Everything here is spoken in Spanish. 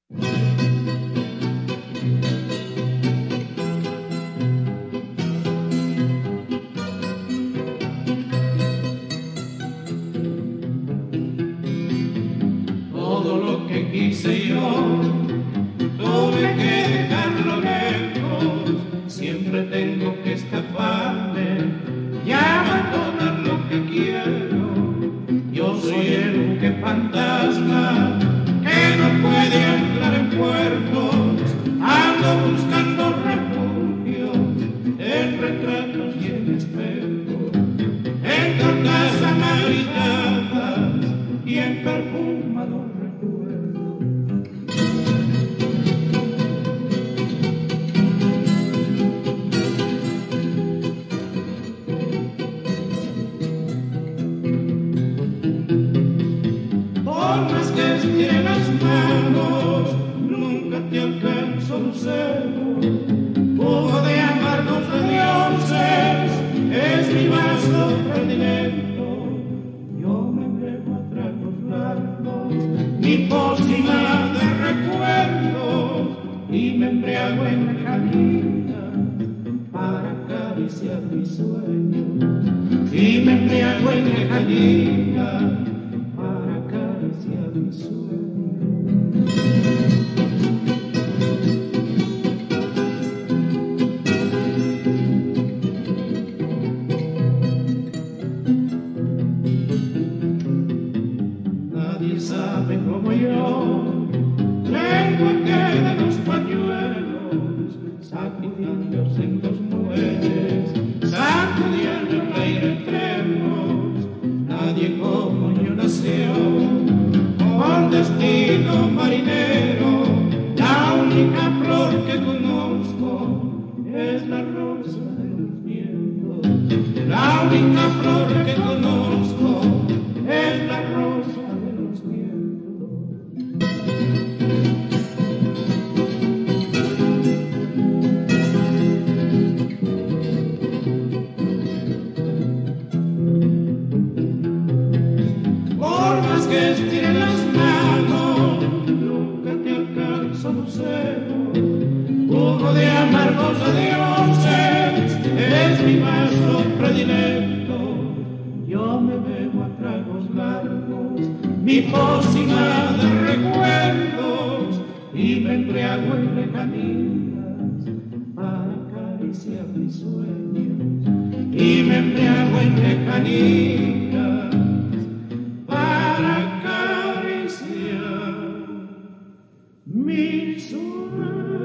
Todo lo que quise yo, tuve que dejarlo lejos. Siempre tengo que escaparme y abandonar lo que quiero. Yo soy el buque fantasma que no puede entrar en puertos. Ando buscando refugio en retratos y en espejos, en cartas amarillas y en perfumados recuerdos. Por más que estire las manos, nunca te alcanzo, lucero. Jugo de amargos de dioses es mi vaso predilecto. Yo me entrego a tragos largos, mi pócima de recuerdos, y me embriago en lejanía para acariciar mis sueños. Y me embriago en lejanía para acariciar mis sueños. Nadie sabe como yo, tengo aquel de los pañuelos, sacudiéndose en los muelles, sacudiendo el aire extremos. Nadie como yo nació con destino marinero. La única flor que conozco es la rosa de los vientos. La única flor que conozco es la rosa de los vientos. Por más que estire las manos, nunca te alcanzo, lucero. Jugo de amargos dioses es mi vaso predilecto. Yo me bebo a tragos largos mi pócima de recuerdos, y me embriago en lejanías para acariciar mis sueños. Y me embriago en lejanías para acariciar mis sueños.